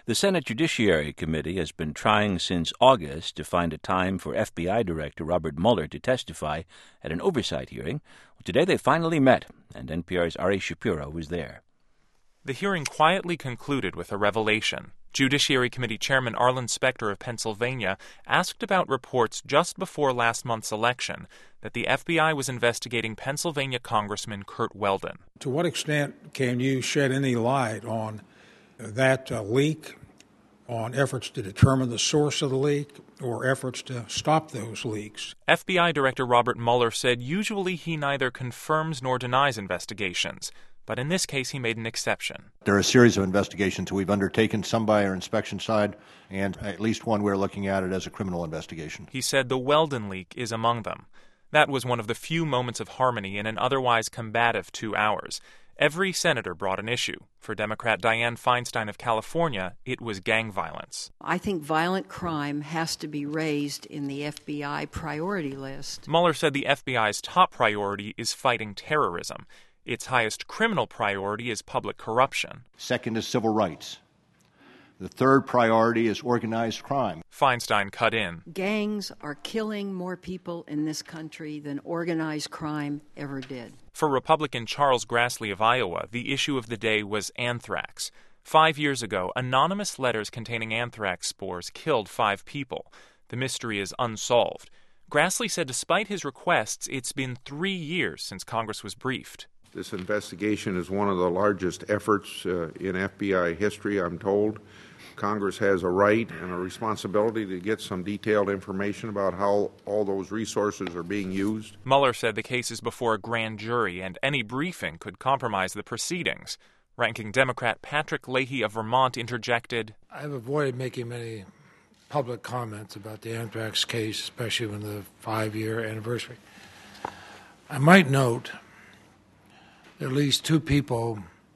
The Senate Judiciary Committee has been trying since August to find a time for FBI Director Robert Mueller to testify at an oversight hearing. Today they finally met, and NPR's Ari Shapiro was there. The hearing quietly concluded with a revelation. Judiciary Committee Chairman Arlen Specter of Pennsylvania asked about reports just before last month's election that the FBI was investigating Pennsylvania Congressman Curt Weldon. To what extent can you shed any light on that leak, on efforts to determine the source of the leak, or efforts to stop those leaks? FBI Director Robert Mueller said usually he neither confirms nor denies investigations. But in this case, he made an exception. There are a series of investigations we've undertaken, some by our inspection side, and at least one we're looking at it as a criminal investigation. He said the Weldon leak is among them. That was one of the few moments of harmony in an otherwise combative 2 hours. Every senator brought an issue. For Democrat Dianne Feinstein of California, it was gang violence. I think violent crime has to be raised in the FBI priority list. Mueller said the FBI's top priority is fighting terrorism. Its highest criminal priority is public corruption. Second is civil rights. The third priority is organized crime. Feinstein cut in. Gangs are killing more people in this country than organized crime ever did. For Republican Charles Grassley of Iowa, the issue of the day was anthrax. 5 years ago, anonymous letters containing anthrax spores killed 5 people. The mystery is unsolved. Grassley said despite his requests, it's been 3 years since Congress was briefed. This investigation is one of the largest efforts in FBI history, I'm told. Congress has a right and a responsibility to get some detailed information about how all those resources are being used. Mueller said the case is before a grand jury, and any briefing could compromise the proceedings. Ranking Democrat Patrick Leahy of Vermont interjected, I've avoided making many public comments about the anthrax case, especially when the 5-year anniversary. I might note at least 2 people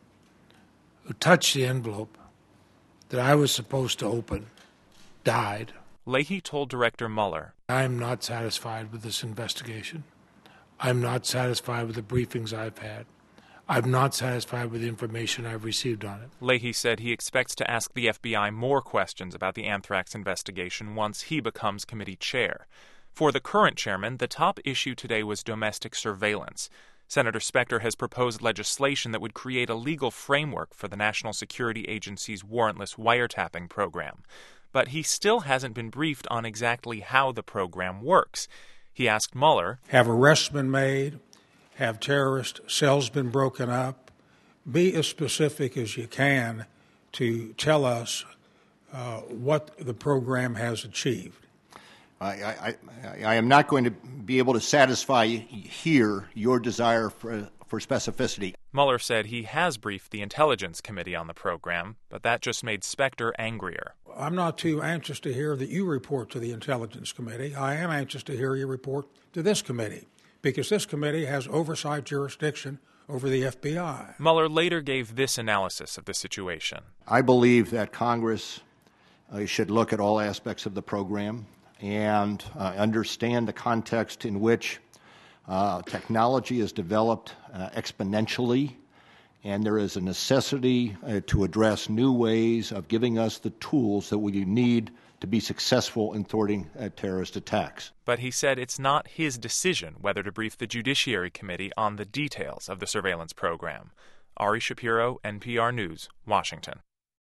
who touched the envelope that I was supposed to open died. Leahy told Director Mueller, I'm not satisfied with this investigation. I'm not satisfied with the briefings I've had. I'm not satisfied with the information I've received on it. Leahy said he expects to ask the FBI more questions about the anthrax investigation once he becomes committee chair. For the current chairman, the top issue today was domestic surveillance. Senator Specter has proposed legislation that would create a legal framework for the National Security Agency's warrantless wiretapping program. But he still hasn't been briefed on exactly how the program works. He asked Mueller, have arrests been made? Have terrorist cells been broken up? Be as specific as you can to tell us what the program has achieved. I am not going to be able to satisfy here your desire for specificity. Mueller said he has briefed the Intelligence Committee on the program, but that just made Specter angrier. I'm not too anxious to hear that you report to the Intelligence Committee. I am anxious to hear you report to this committee, because this committee has oversight jurisdiction over the FBI. Mueller later gave this analysis of the situation. I believe that Congress should look at all aspects of the program and understand the context in which technology is developed exponentially, and there is a necessity to address new ways of giving us the tools that we need to be successful in thwarting terrorist attacks. But he said it's not his decision whether to brief the Judiciary Committee on the details of the surveillance program. Ari Shapiro, NPR News, Washington.